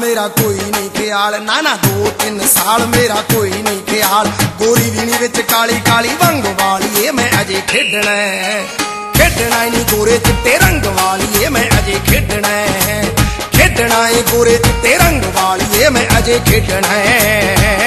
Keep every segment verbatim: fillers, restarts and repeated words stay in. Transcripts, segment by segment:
मेरा कोई नहीं ख्याल, ना ना दो तीन साल मेरा कोई नहीं ख्याल। गोरी वीणी विच काली काली वंग वाली मैं अजे खेडना है, खेडना ही नहीं गोरे चिट्टे रंग वाली मैं अजे खेडना है, खेडना है गोरे चिट्टे रंग वाली मैं अजे खेडना है।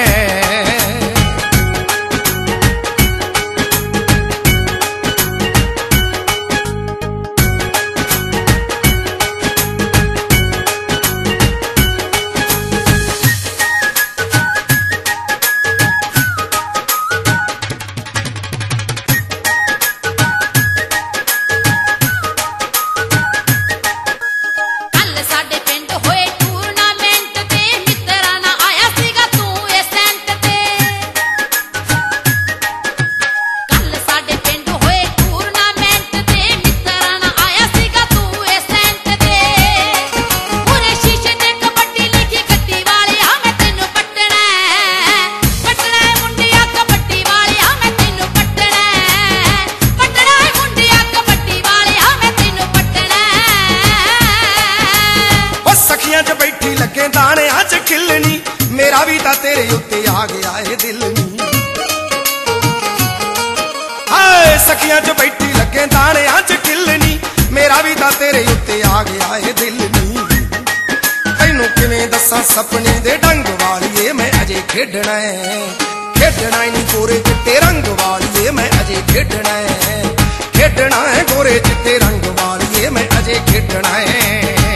दाणियां च खिलनी मेरा भी तां तेरे उत्ते आ गया है दिल नी, हाय सखियां च बैठी लगे दाणियां च खिलनी मेरा भी तां तेरे उत्ते आ गया है दिल नी। तैनू किवें दस्सां सपने दे ढंग वालीए मैं अजे खेडना है, खेडना ही नहीं गोरे चिट्टे रंग वालीए मैं अजे खेडना है, खेडना है गोरे चिट्टे रंग वालीए मैं अजे खेडना है।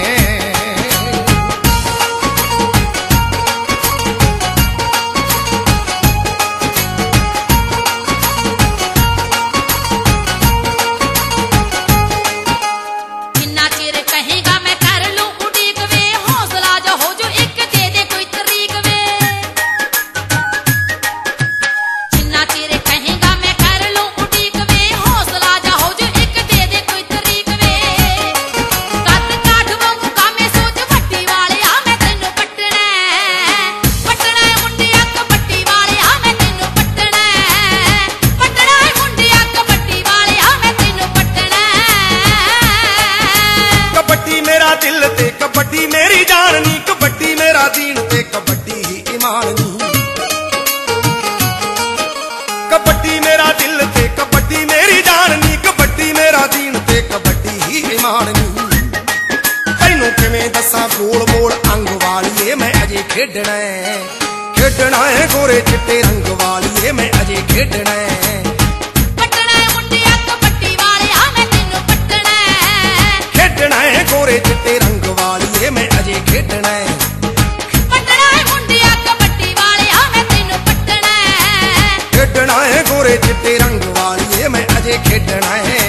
दिल ते कबड्डी मेरी जान नी, कबड्डी मेरा दीन ते कबड्डी ही ईमान नी, कबड्डी मेरा दिल ते कबड्डी मेरी जान नी, कबड्डी मेरा दीन ते कबड्डी ही ईमान नी। तैनू किवें दस्सां गोल गोल अंग वालीए मैं अजे खेडना है, खेडना है गोरे चिट्टे रंग वालीए मैं अजे खेडना है, खेडना है गोरे चिट्टे रंग वालीए मैं अजे खेडना है, पटना है मुंडिया कबड्डी वालिया मैं तैनू पटना है, खेडना है गोरे चिट्टे रंग वालीए मैं अजे खेडना है।